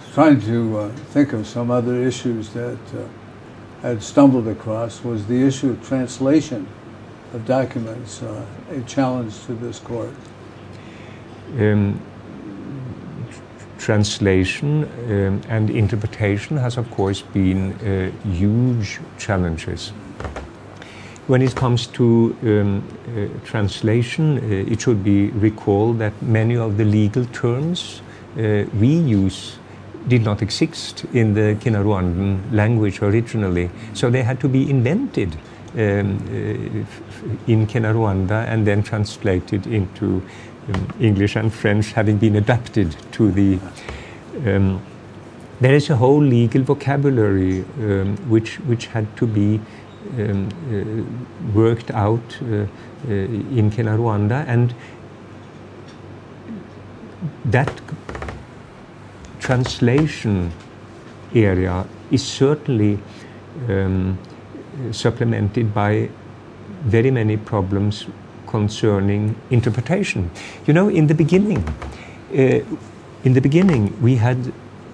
trying to think of some other issues that I had stumbled across. Was the issue of translation of documents a challenge to this court? Translation and interpretation has, of course, been huge challenges. When it comes to translation, it should be recalled that many of the legal terms we use did not exist in the Kinyarwanda language originally. So they had to be invented in Kinyarwanda and then translated into English and French, having been adapted to the... there is a whole legal vocabulary which had to be worked out in Kinyarwanda, and that translation area is certainly supplemented by very many problems concerning interpretation. You know, in the beginning we had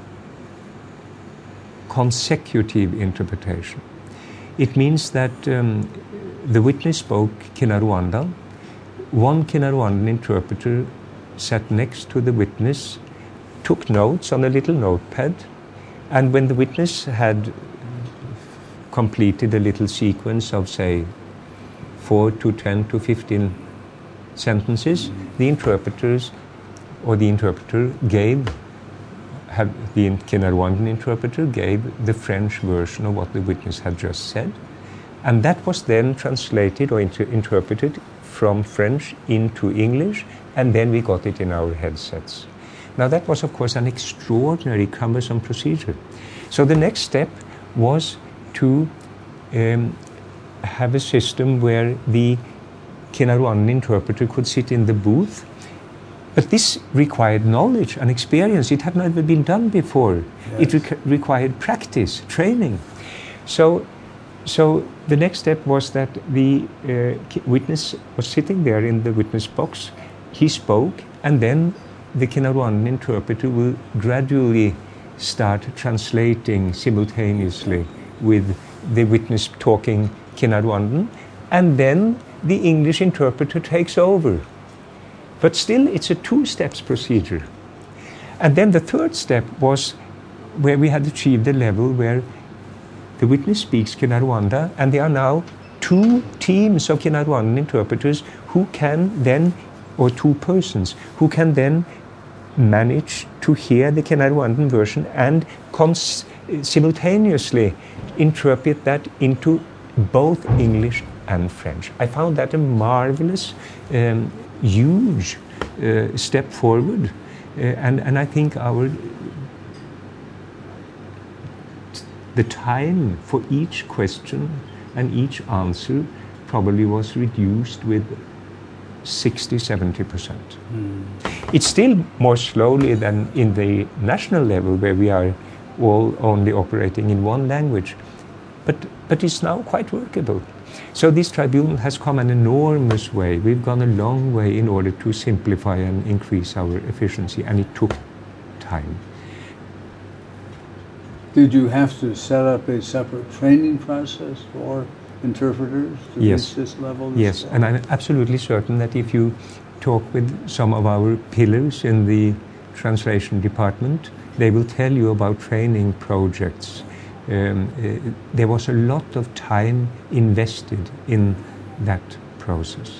consecutive interpretation. It means that the witness spoke Kinyarwanda, one Kinyarwandan interpreter sat next to the witness, took notes on a little notepad, and when the witness had completed a little sequence of, say, 4 to 10 to 15 sentences, the interpreters or the interpreter the Kinyarwandan interpreter gave the French version of what the witness had just said, and that was then translated or interpreted from French into English, and then we got it in our headsets. Now that was, of course, an extraordinary cumbersome procedure. So the next step was to have a system where the Kinyarwandan interpreter could sit in the booth. But this required knowledge and experience. It had never been done before. Yes. It required practice, training. So the next step was that the witness was sitting there in the witness box. He spoke, and then the Kinyarwandan interpreter will gradually start translating simultaneously with the witness talking Kinyarwandan, and then the English interpreter takes over. But still, it's a two-steps procedure. And then the third step was where we had achieved a level where the witness speaks Kinyarwanda, and there are now two teams of Kinyarwandan interpreters who can then, or two persons, who can then manage to hear the Kinyarwandan version and simultaneously interpret that into both English and French. I found that a marvelous, huge step forward, and I think the time for each question and each answer probably was reduced with 60–70%. It's still more slowly than in the national level, where we are all only operating in one language, but it's now quite workable. So this tribunal has come an enormous way. We've gone a long way in order to simplify and increase our efficiency, and it took time. Did you have to set up a separate training process for interpreters to reach this level? Yes, and I'm absolutely certain that if you talk with some of our pillars in the translation department, they will tell you about training projects. There was a lot of time invested in that process.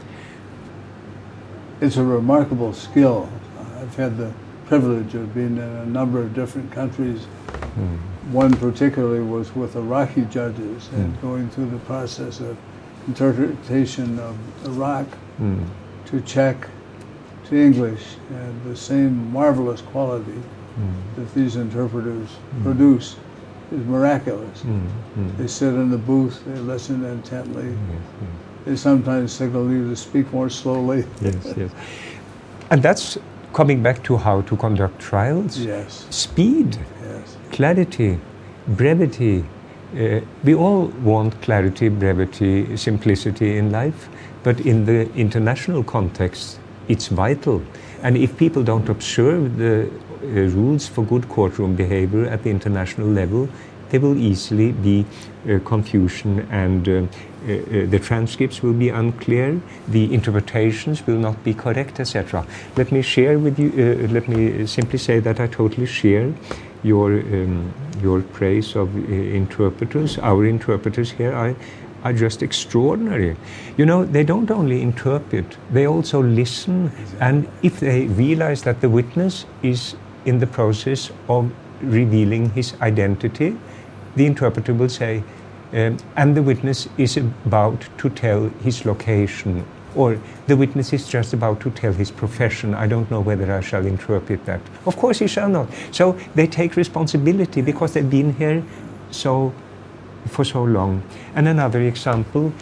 It's a remarkable skill. I've had the privilege of being in a number of different countries. One particularly was with Iraqi judges and going through the process of interpretation of Iraq to Czech to English, and the same marvelous quality that these interpreters produce is miraculous. They sit in the booth, they listen intently. They sometimes signal you to speak more slowly. Yes. And that's coming back to how to conduct trials. Yes. Speed, clarity, brevity. We all want clarity, brevity, simplicity in life, but in the international context, it's vital. And if people don't observe the rules for good courtroom behavior at the international level, there will easily be confusion, and the transcripts will be unclear, the interpretations will not be correct, etc. Let me share with you, let me simply say that I totally share your praise of interpreters. Our interpreters here are just extraordinary. You know, they don't only interpret, they also listen, and if they realize that the witness is in the process of revealing his identity, the interpreter will say, and the witness is about to tell his location, or the witness is just about to tell his profession. I don't know whether I shall interpret that. Of course he shall not. So they take responsibility because they've been here for so long. And another example,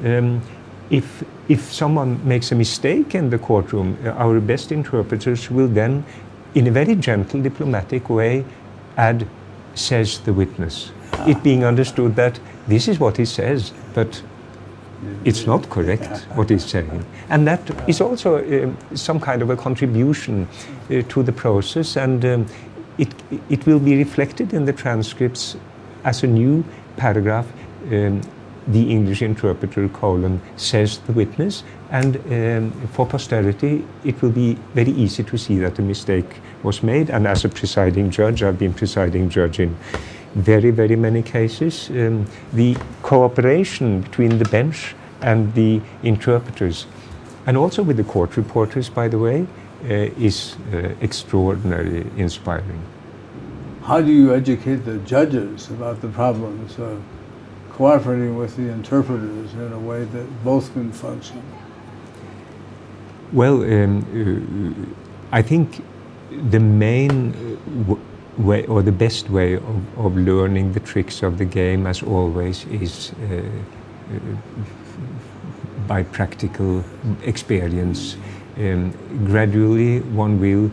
if someone makes a mistake in the courtroom, our best interpreters will then, in a very gentle, diplomatic way, add, says the witness. It being understood that this is what he says, but it's not correct what he's saying. And that is also some kind of a contribution to the process, and it will be reflected in the transcripts as a new paragraph, the English interpreter, says the witness, and for posterity it will be very easy to see that a mistake was made. And as a presiding judge, I've been presiding judge in very, very many cases. The cooperation between the bench and the interpreters, and also with the court reporters, by the way, is extraordinarily inspiring. How do you educate the judges about the problems of cooperating with the interpreters in a way that both can function? Well, I think the main way, or the best way of learning the tricks of the game, as always, is by practical experience. Gradually one will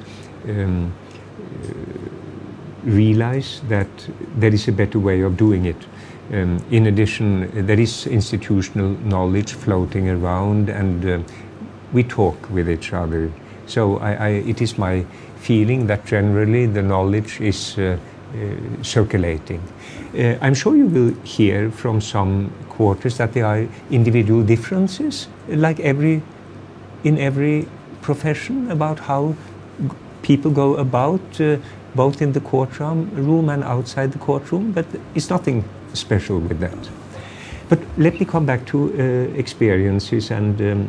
realize that there is a better way of doing it. In addition, there is institutional knowledge floating around, and we talk with each other. So it is my feeling that generally the knowledge is circulating. I'm sure you will hear from some quarters that there are individual differences, like in every profession, about how people go about, both in the courtroom and outside the courtroom, but it's nothing special with that. But let me come back to experiences and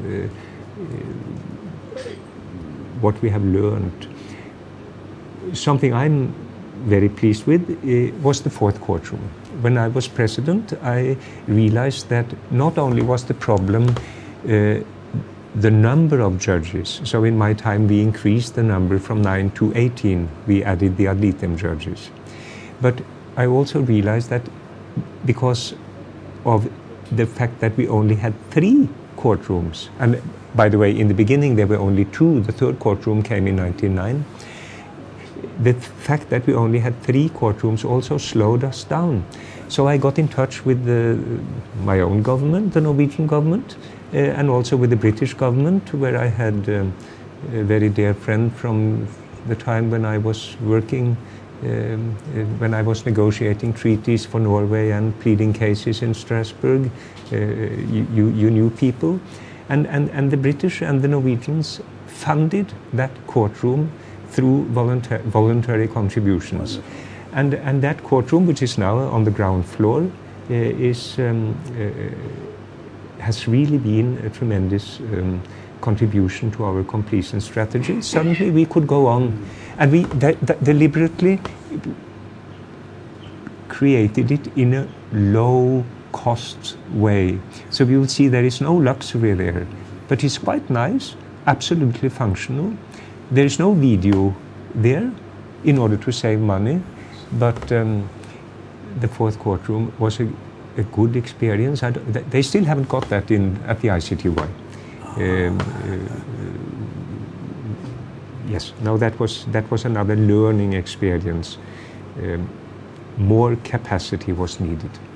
what we have learned. Something I'm very pleased with was the fourth courtroom. When I was president, I realized that not only was the problem the number of judges, so in my time we increased the number from 9 to 18, we added the ad litem judges. But I also realized that because of the fact that we only had 3 courtrooms, and by the way, in the beginning there were only 2, the third courtroom came in 1999, the fact that we only had 3 courtrooms also slowed us down. So I got in touch with my own government, the Norwegian government, and also with the British government, where I had a very dear friend from the time when I was working, when I was negotiating treaties for Norway and pleading cases in Strasbourg. You knew people. And the British and the Norwegians funded that courtroom through voluntary contributions. And that courtroom, which is now on the ground floor, has really been a tremendous contribution to our completion strategy. Suddenly we could go on, and we deliberately created it in a low-cost way. So you will see there is no luxury there, but it's quite nice, absolutely functional. There is no video there in order to save money, but the fourth courtroom was a good experience. They still haven't got that at the ICTY. Yes, no, that was another learning experience. More capacity was needed.